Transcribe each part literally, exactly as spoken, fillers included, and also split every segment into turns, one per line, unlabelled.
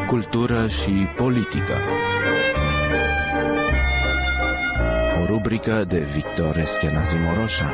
Cultură și politică. O rubrică de Victor Eschenazi Moroșan.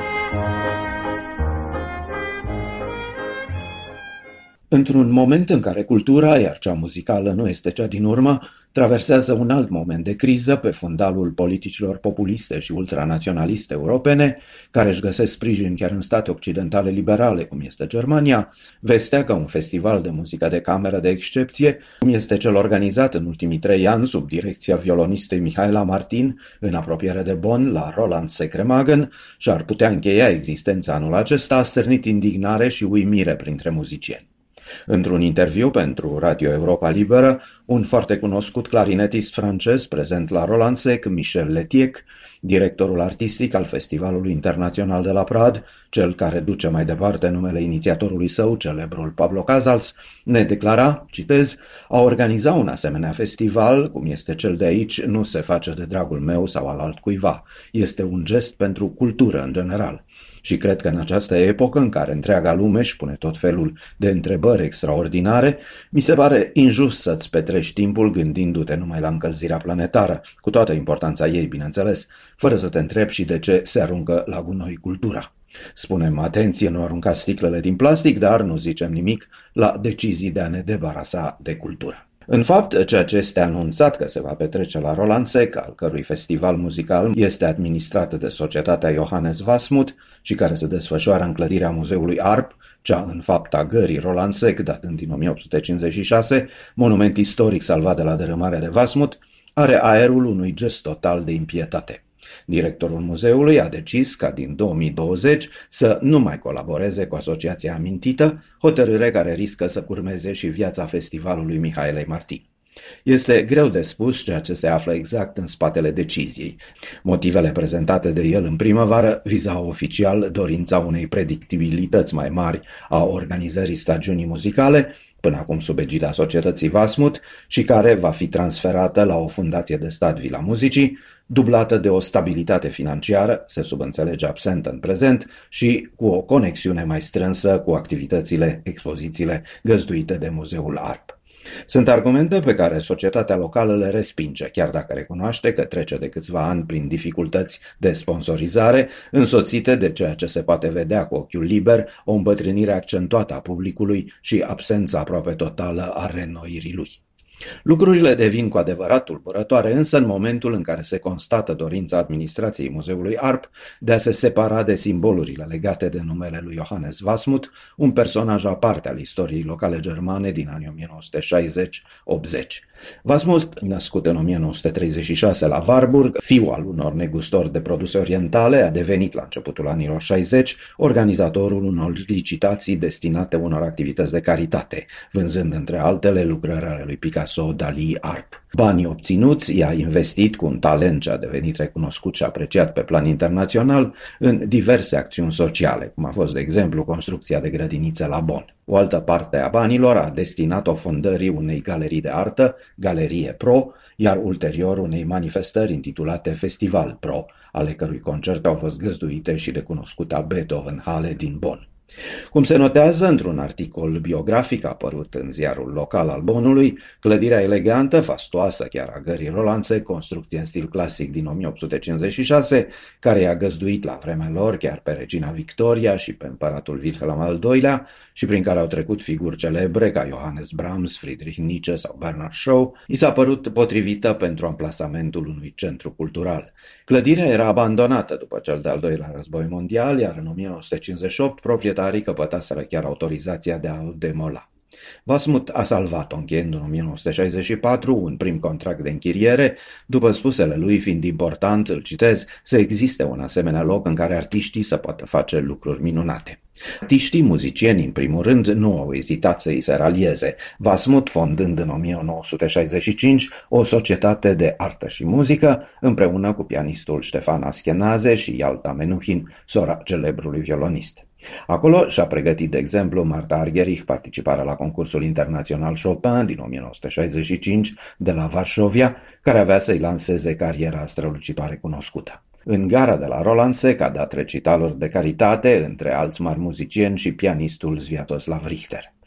Într-un moment în care cultura, iar cea muzicală nu este cea din urmă, traversează un alt moment de criză pe fundalul politicilor populiste și ultranaționaliste europene, care își găsesc sprijin chiar în state occidentale liberale, cum este Germania, vestea că un festival de muzică de cameră de excepție, cum este cel organizat în ultimii trei ani sub direcția violonistei Mihaela Martin, în apropiere de Bonn, la Rolandseck-Remagen, și-ar putea încheia existența anul acesta, a stârnit indignare și uimire printre muzicieni. Într-un interviu pentru Radio Europa Liberă, un foarte cunoscut clarinetist francez prezent la Rolandseck, Michel Letiec, directorul artistic al Festivalului Internațional de la Prad, cel care duce mai departe numele inițiatorului său, celebrul Pablo Casals, ne declara, citez, a organiza un asemenea festival, cum este cel de aici, nu se face de dragul meu sau al altcuiva. Este un gest pentru cultură în general. Și cred că în această epocă în care întreaga lume își pune tot felul de întrebări extraordinare, mi se pare injust să-ți petrești timpul gândindu-te numai la încălzirea planetară, cu toată importanța ei, bineînțeles, fără să te întrebi și de ce se aruncă la gunoi cultura. Spunem, atenție, nu aruncați sticlele din plastic, dar nu zicem nimic la decizii de a ne debarasa de cultură. În fapt, ceea ce este anunțat că se va petrece la Rolandseck, al cărui festival muzical este administrat de societatea Johannes Wasmuth și care se desfășoară în clădirea Muzeului Arp, cea în fapt a gării Rolandseck, datând din o mie opt sute cincizeci și șase, monument istoric salvat de la dărâmarea de Wasmuth, are aerul unui gest total de impietate. Directorul muzeului a decis ca din două mii douăzeci să nu mai colaboreze cu asociația amintită, hotărâre care riscă să curmeze și viața festivalului Mihaelei Martin. Este greu de spus ceea ce se află exact în spatele deciziei. Motivele prezentate de el în primăvară vizau oficial dorința unei predictibilități mai mari a organizării stagiunii muzicale, până acum sub egida societății Wasmuth, și care va fi transferată la o fundație de stat Vila Muzicii, dublată de o stabilitate financiară, se subînțelege absentă în prezent, și cu o conexiune mai strânsă cu activitățile, expozițiile găzduite de Muzeul Arp. Sunt argumente pe care societatea locală le respinge, chiar dacă recunoaște că trece de câțiva ani prin dificultăți de sponsorizare, însoțite de ceea ce se poate vedea cu ochiul liber, o îmbătrânire accentuată a publicului și absența aproape totală a reînnoirii lui. Lucrurile devin cu adevărat tulburătoare însă în momentul în care se constată dorința administrației Muzeului Arp de a se separa de simbolurile legate de numele lui Johannes Wasmuth, un personaj aparte al istoriei locale germane din anii o mie nouă sute șaizeci optzeci. Wasmuth, născut în o mie nouă sute treizeci și șase la Warburg, fiu al unor negustori de produse orientale, a devenit la începutul anilor șaizeci organizatorul unor licitații destinate unor activități de caritate, vânzând între altele lucrări ale lui Picasso, Dali, Arp. Banii obținuți i-a investit cu un talent ce a devenit recunoscut și apreciat pe plan internațional în diverse acțiuni sociale, cum a fost, de exemplu, construcția de grădinițe la Bonn. O altă parte a banilor a destinat-o fondării unei galerii de artă, Galerie Pro, iar ulterior unei manifestări intitulate Festival Pro, ale cărui concerte au fost găzduite și de cunoscuta Beethoven-Halle din Bonn. Cum se notează într-un articol biografic apărut în ziarul local al Bonnului, clădirea elegantă, fastoasă chiar a gării Rolandseck, construcție în stil clasic din o mie opt sute cincizeci și șase, care i-a găzduit la vremea lor chiar pe regina Victoria și pe împăratul Wilhelm al doilea și prin care au trecut figuri celebre ca Johannes Brahms, Friedrich Nietzsche sau Bernard Shaw, i s-a părut potrivită pentru amplasamentul unui centru cultural. Clădirea era abandonată după cel de-al doilea război mondial, iar în o mie nouă sute cincizeci și opt proprietarii căpătaseră chiar autorizația de a o demola. Wasmuth a salvat-o încheiând în o mie nouă sute șaizeci și patru un prim contract de închiriere, după spusele lui fiind important, îl citez, să existe un asemenea loc în care artiștii să poată face lucruri minunate. Artiștii, muzicieni, în primul rând, nu au ezitat să îi se ralieze, Wasmuth fondând în o mie nouă sute șaizeci și cinci o societate de artă și muzică, împreună cu pianistul Ștefan Aschenaze și Yalta Menuhin, sora celebrului violonist. Acolo și-a pregătit, de exemplu, Marta Argerich participarea la concursul internațional Chopin din o mie nouă sute șaizeci și cinci de la Varșovia, care avea să-i lanseze cariera strălucitoare cunoscută. În gara de la Rolandseck a dat recitaluri de caritate, între alți mari muzicieni și pianistul Sviatoslav Richter.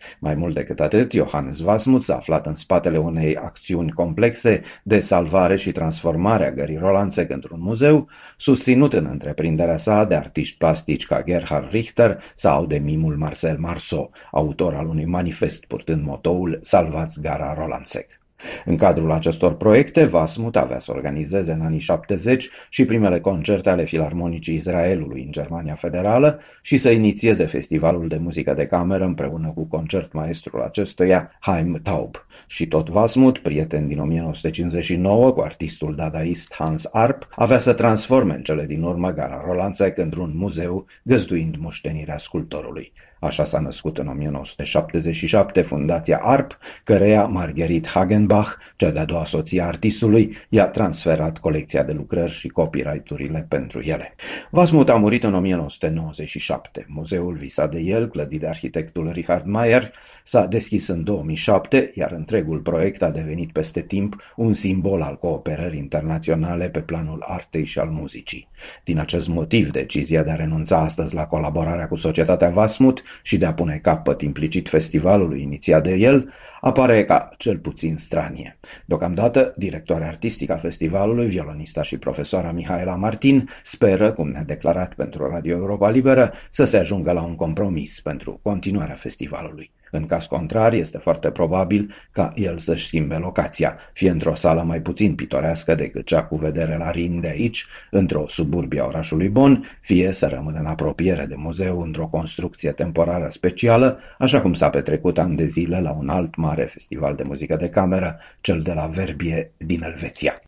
Mai mult decât atât, Johannes Wasmuth s-a aflat în spatele unei acțiuni complexe de salvare și transformare a gării Rolandseck într-un muzeu, susținut în întreprinderea sa de artiști plastici ca Gerhard Richter sau de mimul Marcel Marceau, autor al unui manifest purtând motoul Salvați gara Rolandseck. În cadrul acestor proiecte, Wasmuth avea să organizeze în anii șaptezeci și primele concerte ale Filarmonicii Israelului în Germania Federală și să inițieze festivalul de muzică de cameră împreună cu concertmaestrul acestuia, Haim Taub. Și tot Wasmuth, prieten din o mie nouă sute cincizeci și nouă cu artistul dadaist Hans Arp, avea să transforme în cele din urmă gara Rolandseck într-un muzeu, găzduind moștenirea sculptorului. Așa s-a născut în o mie nouă sute șaptezeci și șapte Fundația Arp, căreia Marguerite Hagenbach, cea de-a doua soție a artistului, i-a transferat colecția de lucrări și copyright-urile pentru ele. Wasmuth a murit în o mie nouă sute nouăzeci și șapte. Muzeul visat de el, clădit de arhitectul Richard Meier, s-a deschis în două mii șapte, iar întregul proiect a devenit peste timp un simbol al cooperării internaționale pe planul artei și al muzicii. Din acest motiv, decizia de a renunța astăzi la colaborarea cu societatea Wasmuth și de a pune capăt implicit festivalului inițiat de el, apare ca cel puțin stranie. Deocamdată, directoarea artistică a festivalului, violonista și profesoara Mihaela Martin, speră, cum ne-a declarat pentru Radio Europa Liberă, să se ajungă la un compromis pentru continuarea festivalului. În caz contrar, este foarte probabil ca el să-și schimbe locația, fie într-o sală mai puțin pitorească decât cea cu vedere la Rin de aici, într-o suburbie a orașului Bonn, fie să rămână în apropiere de muzeu într-o construcție temporară specială, așa cum s-a petrecut ani de zile la un alt mare festival de muzică de cameră, cel de la Verbier din Elveția.